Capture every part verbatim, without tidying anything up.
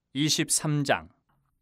이십삼 장.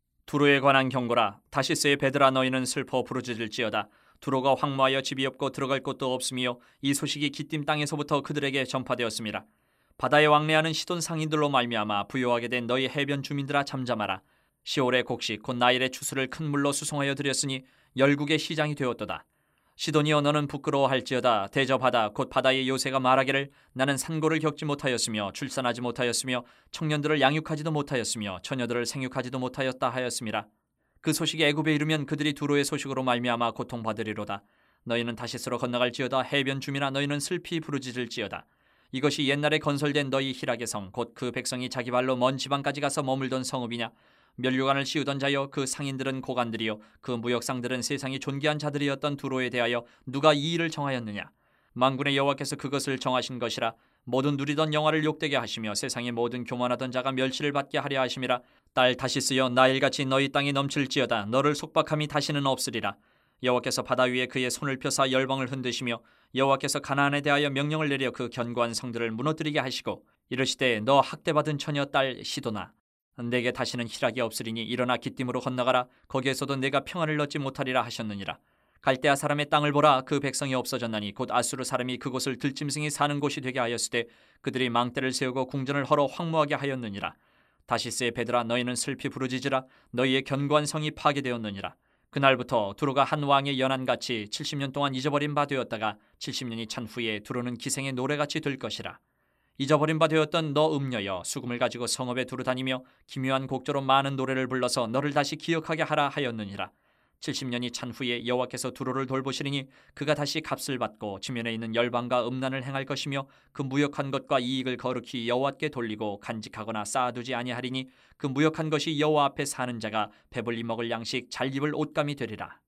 두로에 관한 경고라. 다시스의 베드라, 너희는 슬퍼 부르짖을지어다. 두로가 황무하여 집이 없고 들어갈 곳도 없으며 이 소식이 기띔 땅에서부터 그들에게 전파되었습니다. 바다에 왕래하는 시돈 상인들로 말미암아 부요하게 된 너희 해변 주민들아, 잠잠하라. 시올의 곡식 곧 나일의 추수를 큰 물로 수송하여 드렸으니 열국의 시장이 되었도다. 시돈이여, 너는 부끄러워할지어다. 대저바다 곧 바다의 요새가 말하기를 나는 산고를 겪지 못하였으며 출산하지 못하였으며 청년들을 양육하지도 못하였으며 처녀들을 생육하지도 못하였다 하였음이라. 그 소식이 애굽에 이르면 그들이 두로의 소식으로 말미암아 고통받으리로다. 너희는 다시스로 건너갈지어다. 해변 주민아, 너희는 슬피 부르짖을지어다. 이것이 옛날에 건설된 너희 희락의 성 곧 그 백성이 자기 발로 먼 지방까지 가서 머물던 성읍이냐? 면류관을 씌우던 자여, 그 상인들은 고관들이요 그 무역상들은 세상이 존귀한 자들이었던 두로에 대하여 누가 이 일을 정하였느냐? 만군의 여호와께서 그것을 정하신 것이라. 모든 누리던 영화를 욕되게 하시며 세상의 모든 교만하던 자가 멸시를 받게 하려 하심이라. 딸 다시스여, 나일같이 너희 땅이 넘칠지어다. 너를 속박함이 다시는 없으리라. 여호와께서 바다 위에 그의 손을 펴사 열방을 흔드시며 여호와께서 가나안에 대하여 명령을 내려 그 견고한 성들을 무너뜨리게 하시고 이르시되, 너 학대받은 처녀 딸 시도나, 내게 다시는 희락이 없으리니 일어나 기띔으로 건너가라. 거기에서도 내가 평안을 얻지 못하리라 하셨느니라. 갈대아 사람의 땅을 보라. 그 백성이 없어졌나니 곧 아수르 사람이 그곳을 들짐승이 사는 곳이 되게 하였으되 그들이 망대를 세우고 궁전을 헐어 황무하게 하였느니라. 다시스의 베드라, 너희는 슬피 부르짖으라. 너희의 견고한 성이 파괴되었느니라. 그날부터 두로가 한 왕의 연한같이 칠십 년 동안 잊어버린 바 되었다가 칠십 년이 찬 후에 두로는 기생의 노래같이 될 것이라. 잊어버린 바 되었던 너 음녀여, 수금을 가지고 성읍에 두루 다니며 기묘한 곡조로 많은 노래를 불러서 너를 다시 기억하게 하라 하였느니라. 칠십 년이 찬 후에 여호와께서 두로를 돌보시리니 그가 다시 값을 받고 지면에 있는 열방과 음란을 행할 것이며 그 무역한 것과 이익을 거룩히 여호와께 돌리고 간직하거나 쌓아두지 아니하리니 그 무역한 것이 여호와 앞에 사는 자가 배불리 먹을 양식 잘 입을 옷감이 되리라.